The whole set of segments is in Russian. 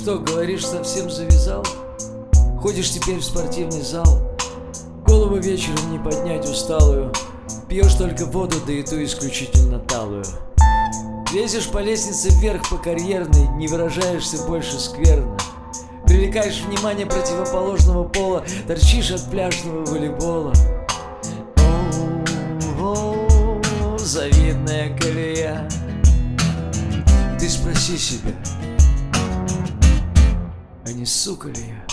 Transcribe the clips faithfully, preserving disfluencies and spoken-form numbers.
Что, говоришь, совсем завязал? Ходишь теперь в спортивный зал, голову вечером не поднять усталую, пьешь только воду, да и ту исключительно талую. Лезешь по лестнице вверх по карьерной, не выражаешься больше скверно, привлекаешь внимание противоположного пола, торчишь от пляжного волейбола. О-о-о, завидная колея. Ты спроси себя, а не сука ли я?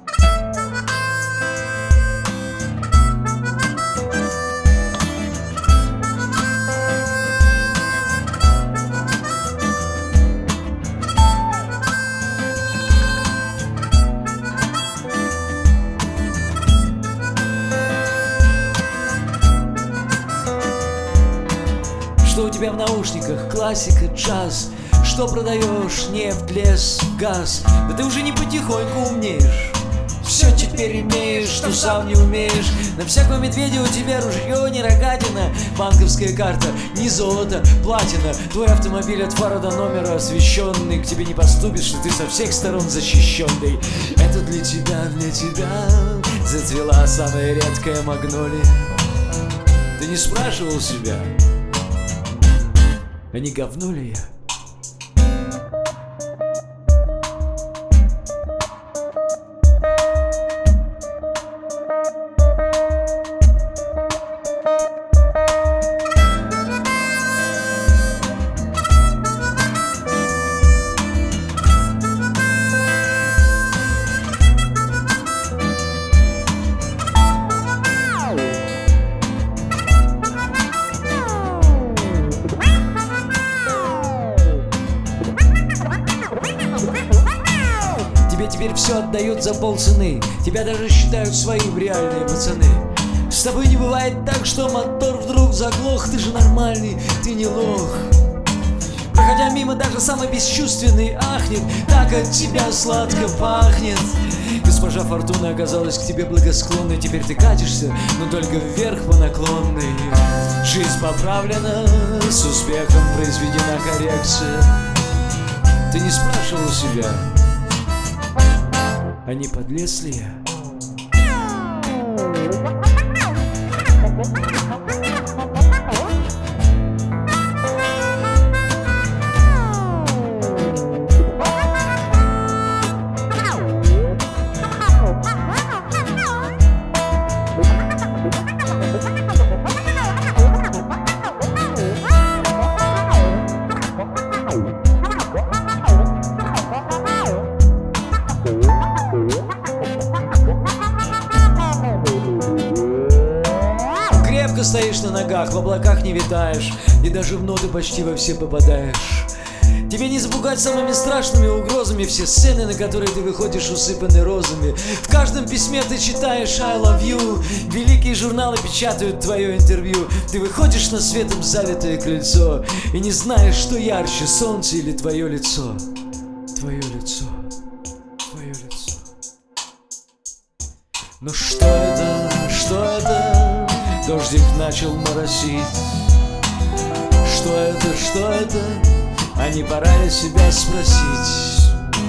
Что у тебя в наушниках? Классика, джаз? Что продаешь? Нефть, лес, газ? Да ты уже не потихоньку умнеешь. Все теперь имеешь, что сам не умеешь. На всякого медведя у тебя ружье, не рогатина. Банковская карта, не золото, платина. Твой автомобиль от фара до номера освещенный. К тебе не поступишь, и ты со всех сторон защищенный. Это для тебя, для тебя зацвела самая редкая магнолия. Ты не спрашивал себя, а не говно ли я? Тебе теперь все отдают за полцены, тебя даже считают своим реальные пацаны. С тобой не бывает так, что мотор вдруг заглох. Ты же нормальный, ты не лох. Проходя мимо, даже самый бесчувственный ахнет. Так от тебя сладко пахнет. Госпожа Фортуна оказалась к тебе благосклонной. Теперь ты катишься, но только вверх по наклонной. Жизнь поправлена, с успехом произведена коррекция. Ты не спрашивал себя, а не подлез ли я? Стоишь на ногах, в облаках не витаешь, и даже в ноты почти во все попадаешь. Тебе не запугать самыми страшными угрозами все сцены, на которые ты выходишь усыпанный розами. В каждом письме ты читаешь I love you. Великие журналы печатают твое интервью. Ты выходишь на светом залитое крыльцо и не знаешь, что ярче, солнце или твое лицо. Твое лицо, твое лицо. Ну что это, что это? Дождик начал моросить. Что это, что это? А не пора ли себя спросить?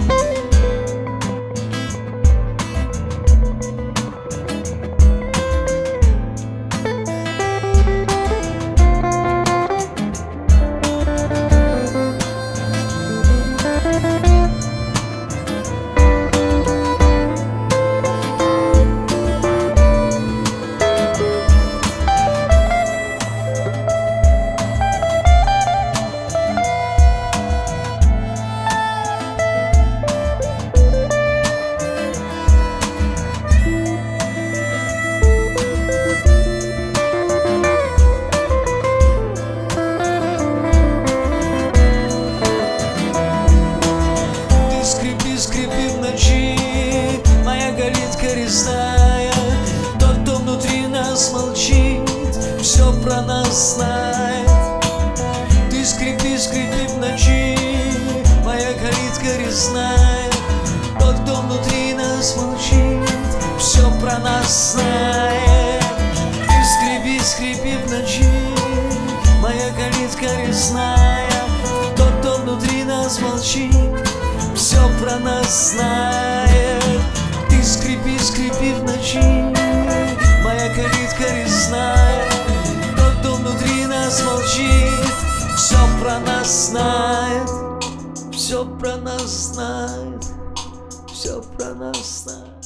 Тот, кто внутри нас молчит, все про нас знает. Ты скрипи, скрипи в ночи, моя калитка резная. Тот, кто внутри нас молчит, все про нас знает. Ты скрипи, скрипи в ночи, моя калитка резная. Тот, кто внутри нас молчит, все про нас знает. Ты скрипи, скрипи в ночи, моя калитка резная. Тот, кто внутри нас молчит, все про нас знает, все про нас знает, все про нас знает.